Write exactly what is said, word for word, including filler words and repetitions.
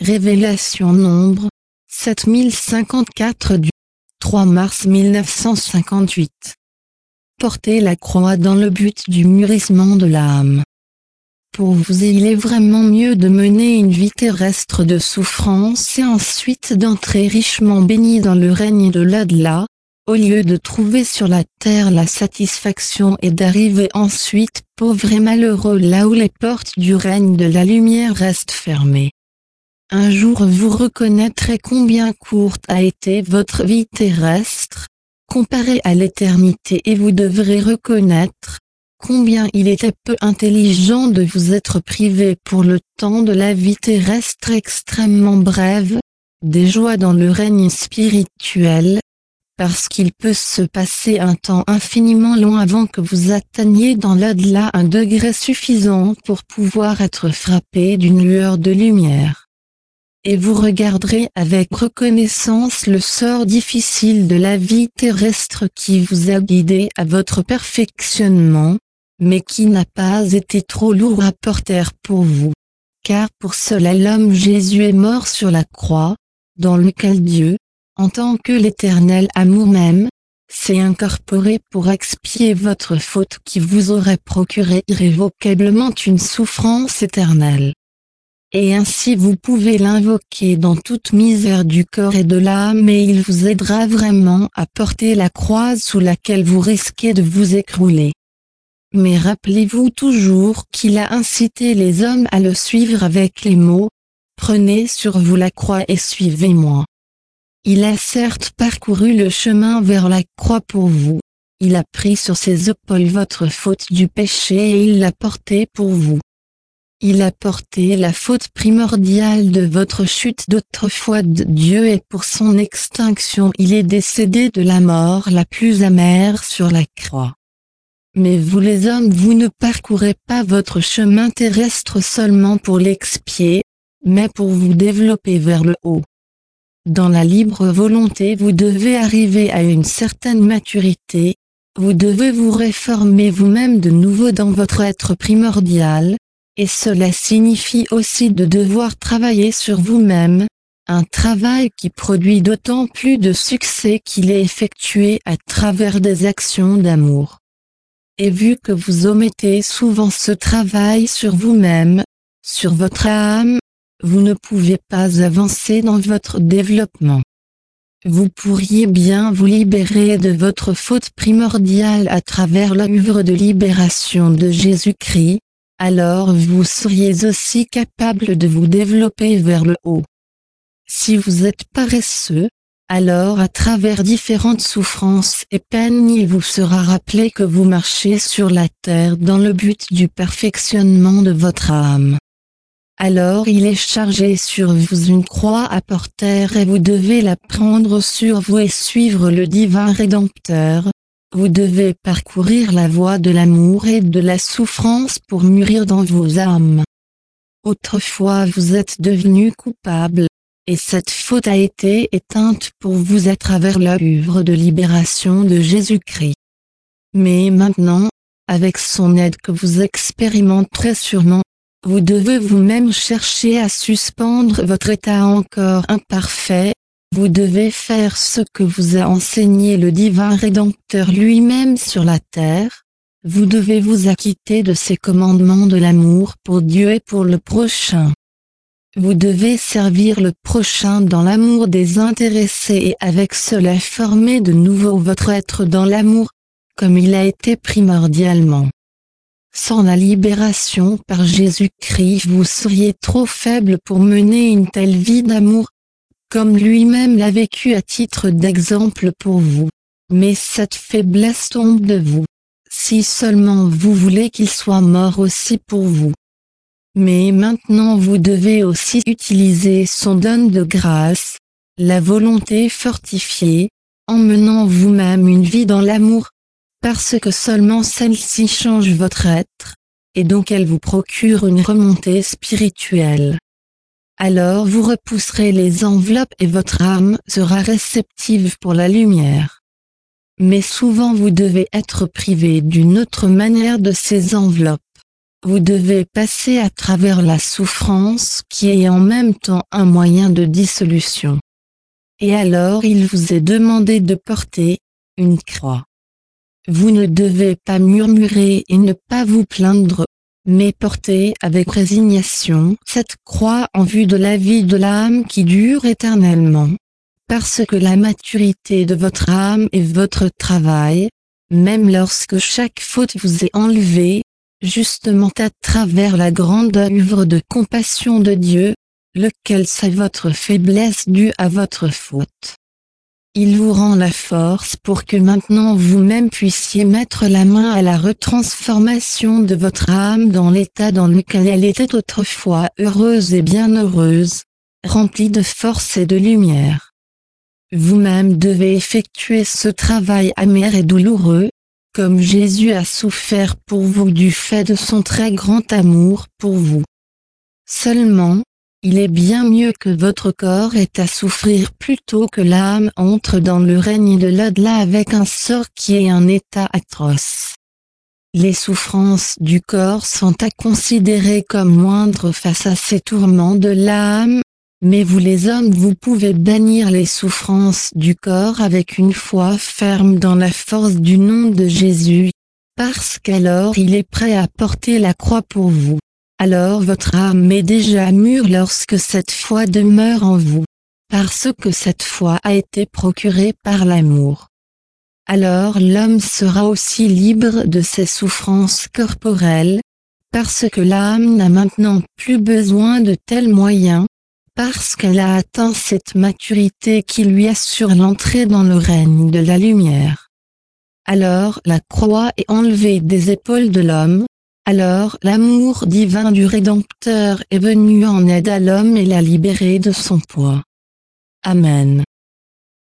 Révélation Nombre, sept mille cinquante-quatre du trois mars mille neuf cent cinquante-huit. Portez la croix dans le but du mûrissement de l'âme. Pour vous, il est vraiment mieux de mener une vie terrestre de souffrance et ensuite d'entrer richement béni dans le règne de l'au-delà, au lieu de trouver sur la terre la satisfaction et d'arriver ensuite pauvre et malheureux là où les portes du règne de la lumière restent fermées. Un jour vous reconnaîtrez combien courte a été votre vie terrestre, comparée à l'éternité, et vous devrez reconnaître combien il était peu intelligent de vous être privé pour le temps de la vie terrestre extrêmement brève, des joies dans le règne spirituel, parce qu'il peut se passer un temps infiniment long avant que vous atteigniez dans l'au-delà un degré suffisant pour pouvoir être frappé d'une lueur de lumière. Et vous regarderez avec reconnaissance le sort difficile de la vie terrestre qui vous a guidé à votre perfectionnement, mais qui n'a pas été trop lourd à porter pour vous. Car pour cela l'homme Jésus est mort sur la croix, dans lequel Dieu, en tant que l'éternel amour même, s'est incorporé pour expier votre faute qui vous aurait procuré irrévocablement une souffrance éternelle. Et ainsi vous pouvez l'invoquer dans toute misère du corps et de l'âme, et il vous aidera vraiment à porter la croix sous laquelle vous risquez de vous écrouler. Mais rappelez-vous toujours qu'il a incité les hommes à le suivre avec les mots « Prenez sur vous la croix et suivez-moi ». Il a certes parcouru le chemin vers la croix pour vous, il a pris sur ses épaules votre faute du péché et il l'a portée pour vous. Il a porté la faute primordiale de votre chute d'autrefois de Dieu, et pour son extinction il est décédé de la mort la plus amère sur la croix. Mais vous les hommes, vous ne parcourez pas votre chemin terrestre seulement pour l'expier, mais pour vous développer vers le haut. Dans la libre volonté vous devez arriver à une certaine maturité, vous devez vous réformer vous-même de nouveau dans votre être primordial, et cela signifie aussi de devoir travailler sur vous-même, un travail qui produit d'autant plus de succès qu'il est effectué à travers des actions d'amour. Et vu que vous omettez souvent ce travail sur vous-même, sur votre âme, vous ne pouvez pas avancer dans votre développement. Vous pourriez bien vous libérer de votre faute primordiale à travers l'œuvre de libération de Jésus-Christ, alors vous seriez aussi capable de vous développer vers le haut. Si vous êtes paresseux, alors à travers différentes souffrances et peines il vous sera rappelé que vous marchez sur la terre dans le but du perfectionnement de votre âme. Alors il est chargé sur vous une croix à porter et vous devez la prendre sur vous et suivre le divin Rédempteur. Vous devez parcourir la voie de l'amour et de la souffrance pour mûrir dans vos âmes. Autrefois vous êtes devenu coupable, et cette faute a été éteinte pour vous à travers l'œuvre de libération de Jésus-Christ. Mais maintenant, avec son aide que vous expérimenterez sûrement, vous devez vous-même chercher à suspendre votre état encore imparfait. Vous devez faire ce que vous a enseigné le divin Rédempteur lui-même sur la terre. Vous devez vous acquitter de ses commandements de l'amour pour Dieu et pour le prochain. Vous devez servir le prochain dans l'amour désintéressé et avec cela former de nouveau votre être dans l'amour, comme il a été primordialement. Sans la libération par Jésus-Christ vous seriez trop faible pour mener une telle vie d'amour, comme lui-même l'a vécu à titre d'exemple pour vous. Mais cette faiblesse tombe de vous, si seulement vous voulez qu'il soit mort aussi pour vous. Mais maintenant vous devez aussi utiliser son don de grâce, la volonté fortifiée, en menant vous-même une vie dans l'amour, parce que seulement celle-ci change votre être, et donc elle vous procure une remontée spirituelle. Alors vous repousserez les enveloppes et votre âme sera réceptive pour la lumière. Mais souvent vous devez être privé d'une autre manière de ces enveloppes. vous devez passer à travers la souffrance qui est en même temps un moyen de dissolution. Et alors il vous est demandé de porter une croix. Vous ne devez pas murmurer et ne pas vous plaindre, mais porter avec résignation cette croix en vue de la vie de l'âme qui dure éternellement. Parce que la maturité de votre âme est votre travail, même lorsque chaque faute vous est enlevée, justement à travers la grande œuvre de compassion de Dieu, lequel sait votre faiblesse due à votre faute. Il vous rend la force pour que maintenant vous-même puissiez mettre la main à la retransformation de votre âme dans l'état dans lequel elle était autrefois heureuse et bienheureuse, remplie de force et de lumière. Vous-même devez effectuer ce travail amer et douloureux, comme Jésus a souffert pour vous du fait de son très grand amour pour vous. Seulement, il est bien mieux que votre corps ait à souffrir plutôt que l'âme entre dans le règne de l'au-delà avec un sort qui est un état atroce. Les souffrances du corps sont à considérer comme moindres face à ces tourments de l'âme, mais vous les hommes vous pouvez bannir les souffrances du corps avec une foi ferme dans la force du nom de Jésus, parce qu'alors il est prêt à porter la croix pour vous. Alors votre âme est déjà mûre lorsque cette foi demeure en vous, parce que cette foi a été procurée par l'amour. Alors l'homme sera aussi libre de ses souffrances corporelles, parce que l'âme n'a maintenant plus besoin de tels moyens, parce qu'elle a atteint cette maturité qui lui assure l'entrée dans le règne de la lumière. Alors la croix est enlevée des épaules de l'homme, alors l'amour divin du Rédempteur est venu en aide à l'homme et l'a libéré de son poids. Amen.